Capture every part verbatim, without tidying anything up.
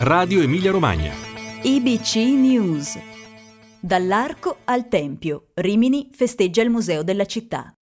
Radio Emilia Romagna. I B C News. Dall'Arco al Tempio, Rimini festeggia il Museo della Città.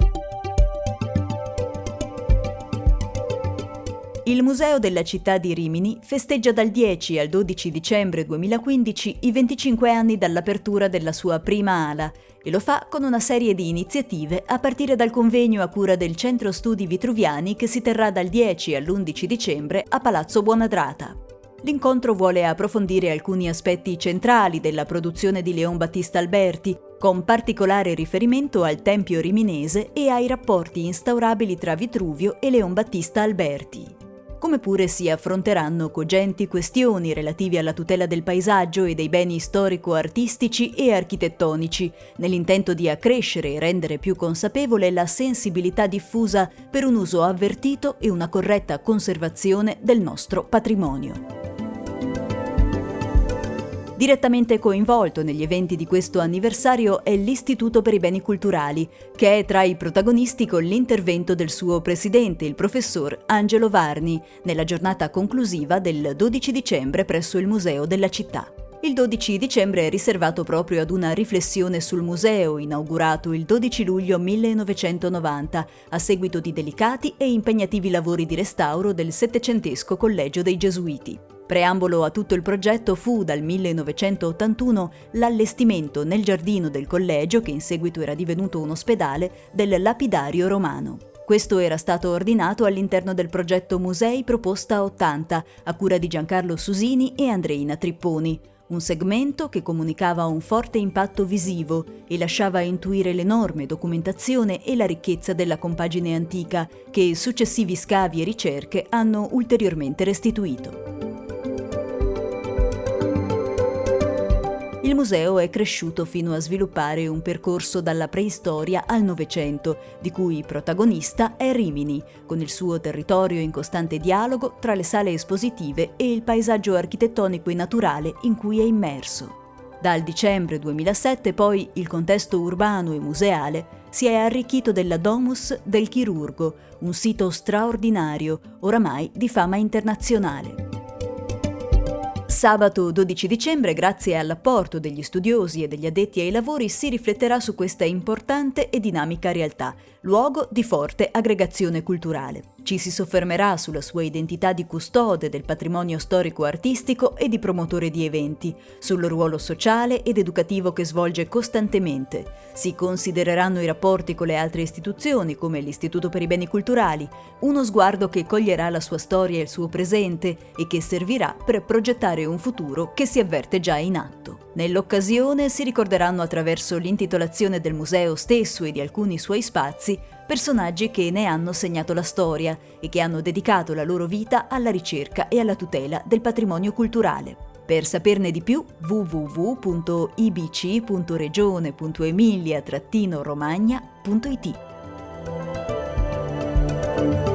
Il Museo della Città di Rimini festeggia dal dieci al dodici dicembre duemilaquindici i venticinque anni dall'apertura della sua prima ala e lo fa con una serie di iniziative a partire dal convegno a cura del Centro Studi Vitruviani che si terrà dal dieci all'undici dicembre a Palazzo Buonadrata. L'incontro vuole approfondire alcuni aspetti centrali della produzione di Leon Battista Alberti, con particolare riferimento al Tempio riminese e ai rapporti instaurabili tra Vitruvio e Leon Battista Alberti. Come pure si affronteranno cogenti questioni relative alla tutela del paesaggio e dei beni storico-artistici e architettonici, nell'intento di accrescere e rendere più consapevole la sensibilità diffusa per un uso avvertito e una corretta conservazione del nostro patrimonio. Direttamente coinvolto negli eventi di questo anniversario è l'Istituto per i Beni Culturali, che è tra i protagonisti con l'intervento del suo presidente, il professor Angelo Varni, nella giornata conclusiva del dodici dicembre presso il Museo della Città. Il dodici dicembre è riservato proprio ad una riflessione sul museo, inaugurato il dodici luglio millenovecentonovanta, a seguito di delicati e impegnativi lavori di restauro del settecentesco Collegio dei Gesuiti. Preambolo a tutto il progetto fu, dal millenovecentottantuno, l'allestimento nel giardino del collegio, che in seguito era divenuto un ospedale, del lapidario romano. Questo era stato ordinato all'interno del progetto Musei Proposta ottanta, a cura di Giancarlo Susini e Andreina Tripponi, un segmento che comunicava un forte impatto visivo e lasciava intuire l'enorme documentazione e la ricchezza della compagine antica, che successivi scavi e ricerche hanno ulteriormente restituito. Il museo è cresciuto fino a sviluppare un percorso dalla preistoria al Novecento, di cui protagonista è Rimini, con il suo territorio in costante dialogo tra le sale espositive e il paesaggio architettonico e naturale in cui è immerso. Dal dicembre duemilasette poi il contesto urbano e museale si è arricchito della Domus del Chirurgo, un sito straordinario, oramai di fama internazionale. Sabato dodici dicembre, grazie all'apporto degli studiosi e degli addetti ai lavori, si rifletterà su questa importante e dinamica realtà, luogo di forte aggregazione culturale. Ci si soffermerà sulla sua identità di custode del patrimonio storico-artistico e di promotore di eventi, sul ruolo sociale ed educativo che svolge costantemente. Si considereranno i rapporti con le altre istituzioni, come l'Istituto per i Beni Culturali, uno sguardo che coglierà la sua storia e il suo presente e che servirà per progettare un futuro che si avverte già in atto. Nell'occasione si ricorderanno, attraverso l'intitolazione del museo stesso e di alcuni suoi spazi, personaggi che ne hanno segnato la storia e che hanno dedicato la loro vita alla ricerca e alla tutela del patrimonio culturale. Per saperne di più, w w w punto i b c punto regione punto emilia romagna punto i t.